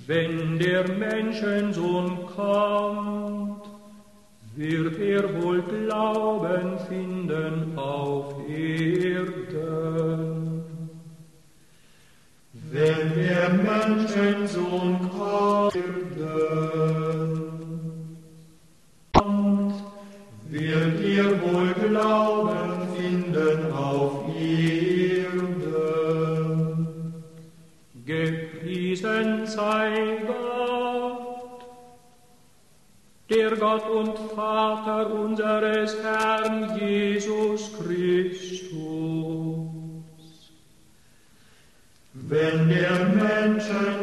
Wenn der Menschensohn kommt, wird er wohl Glauben finden auf Erden. Wenn der Menschensohn kommt, wird er wohl Glauben finden auf Erden. Gepriesen sei Gott, der Gott und Vater unseres Herrn Jesus Christus. Wenn der Menschen